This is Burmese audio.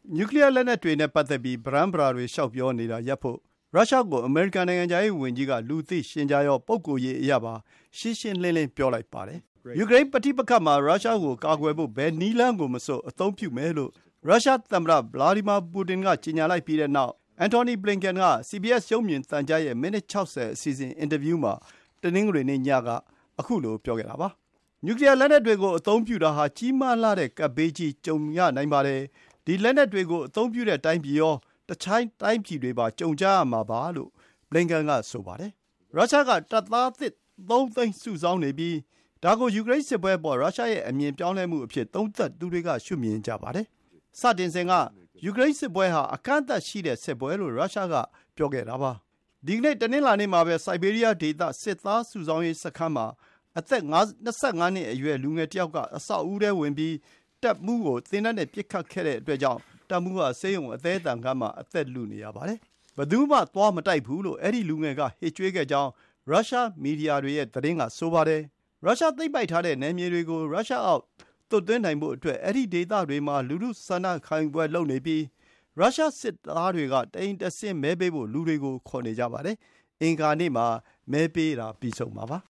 နျူကလ িয়ারလက်နက်တွေနဲ့ပတ်သက်ပြီးဗရမ်းဗရာတွေလျှောက်ပြောနေတာရပ်ဖို့ရုရှားကိုအမေရိကန်နိုင်ငံခြားရေးဝန်ကြီးကလူသိရှင်ကြားရောပုဂ္ဂိုလ်ရေးအရာပါရှင်းရှင်းလင်းလင်းပြောလိုက်ပါတယ်။ယူကရိန်းပဋိပက္ခမှာရုရှားကိုကာကွယ်ဖို့ဘယ်နည်းလမ်းကိုမဆိုအသုံးပြုမယ်လို့ရုရှားသမ္မတဗလာဒီမာပူတင်ကကြေညာလိုက်ပြီးတဲ့နောက်အန်တိုနီဘလင်ကန်က CBS ရုပ်မြင်သံကြားရဲ့မိနစ်60အစီအစဉ်အင်တာဗျူးမှာတနင်္ဂနွေနေ့ညကအခုလိုပြောခဲ့တာပါ။နျူကလ িয়ারလက်နက်တွေကိုအသုံးပြုတာဟာကြီးမားလှတဲ့ကပ်ဘေးကြီးကြုံရနိုင်ပါတယ်။ဒီလက်နက်တွေကိုအသုံးပြုတဲ့တိုင်းပြည်ရောတခြားတိုင်းပြည်တွေပါကြုံကြရမှာပါလို့ဘလင်ကန်ကဆိုပါတယ်။ရုရှားကတပ်သားသစ်3 သိန်းစုဆောင်းနေပြီးဒါကိုယူကရိန်းစစ်ပွဲအပေါ်ရုရှားရဲ့အမြင်ပြောင်းလဲမှုအဖြစ်သုံးသပ်သူတွေကရှုမြင်ကြပါတယ်။စတင်စဉ်ကယူကရိန်းစစ်ပွဲဟာအကန့်အသတ်ရှိတဲ့စစ်ပွဲလို့ရုရှားကပြောခဲ့တာပါ။ဒီကနေ့တနင်္လာနေ့မှာပဲစိုက်ဘေးရီးယားဒေသစစ်သားစုဆောင်းရေးစခန်းမှာအသက်25နှစ်အရွယ်လူငယ်တယောက်ကအဆောက်အဦထဲဝင်ပြီးတပ်မှူးကိုသေနတ်နဲ့ပစ်ခတ်ခဲ့တဲ့အတွက်ကြောင့်တပ်မှူးကဆေးရုံအသည်းအသန်ခန်းမှာအသက်လုနေရပါတယ်။ဘယ်သူမှသွားမတိုက်ဘူးလို့အဲ့ဒီလူငယ်ကဟစ်ကြွေးခဲ့ကြောင်းရုရှားမီဒီယာတွေရဲ့သတင်းကဆိုပါတယ်။ရုရှားသိမ်းပိုက်ထားတဲ့နယ်မြေတွေကိုရုရှားအောက်သွတ်သွင်းနိုင်ဖို့အတွက်အဲ့ဒီဒေသတွေမှာလူထုဆန္ဒခံယူပွဲလုပ်နေပြီးရုရှားစစ်သားတွေကတအိမ်တက်ဆင်းမဲပေးဖို့လူတွေကိုခေါ်နေကြပါတယ်။အင်္ဂါနေ့မှာမဲပေးတာပြီးဆုံးမှာပါ